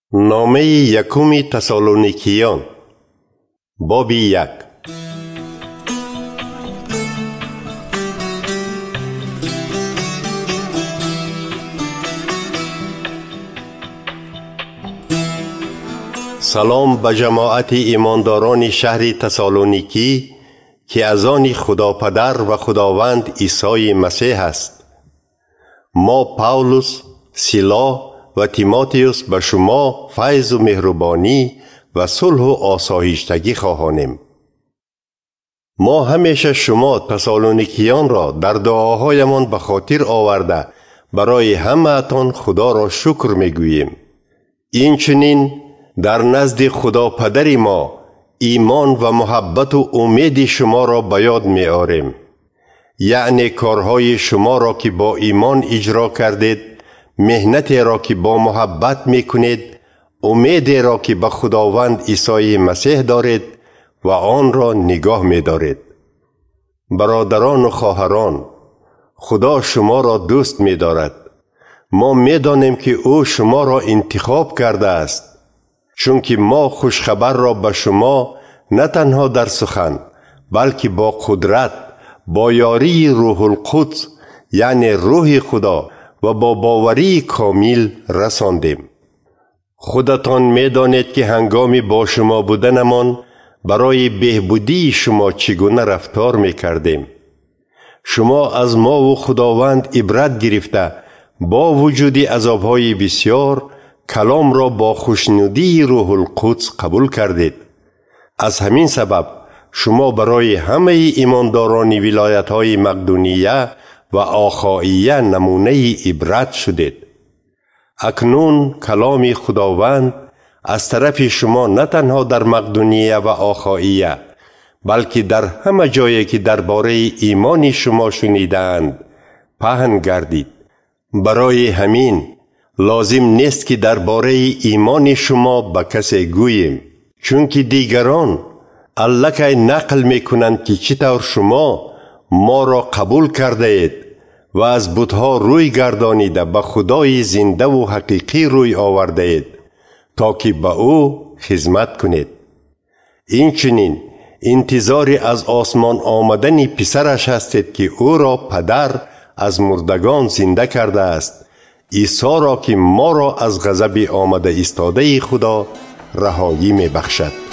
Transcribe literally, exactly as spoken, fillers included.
نامه یکم تسالونیکیان باب یک. سلام به جماعت ایمانداران شهر تسالونیکی که از آن خدا پدر و خداوند عیسی مسیح است. ما پاولوس، سیلا و تیموتئوس به شما فیض و مهربانی و صلح و آسایشتگی خواهانیم. ما همیشه شما تسالونیکیان را در دعاهایمان به خاطر آورده برای همه‌تان خدا را شکر می‌گوییم. اینچنین در نزد خدا پدر ما ایمان و محبت و امید شما را به یاد می‌آوریم، یعنی کارهای شما را که با ایمان اجرا کردید، مهنتی را که با محبت می‌کنید، امیدی را که به خداوند عیسی مسیح دارید و آن را نگاه می‌دارید. برادران و خواهران، خدا شما را دوست می‌دارد. ما می‌دانیم که او شما را انتخاب کرده است، چون که ما خوشخبر را به شما نه تنها در سخن بلکه با قدرت، با یاری روح القدس یعنی روح خدا و با باوری کامل رساندیم. خودتان می‌دانید که هنگام با شما بودنمان برای بهبودی شما چگونه رفتار می‌کردیم. شما از ما و خداوند عبرت گرفته با وجود عذاب‌های بسیار کلام را با خوشنودی روح القدس قبول کردید. از همین سبب شما برای همه ایمانداران ولایت‌های مقدونیه و آخائیه نمونه عبرت شدید. اکنون کلام خداوند از طرف شما نه تنها در مقدونیه و آخائیه بلکه در همه جایی که درباره ایمان شما شنیدند پهن گردید. برای همین لازم نیست که درباره ایمان شما به کسی گوییم، چون که دیگران الکی نقل میکنند که چطور شما ما را قبول کرده اید و از بتها روی گردانیده به خدای زنده و حقیقی روی آورده اید تا که به او خدمت کنید. اینچنین انتظار از آسمان آمدن پسرش هستید که او را پدر از مردگان زنده کرده است، عیسی را که ما را از غضب آمده ایستاده خدا رهایی می بخشد.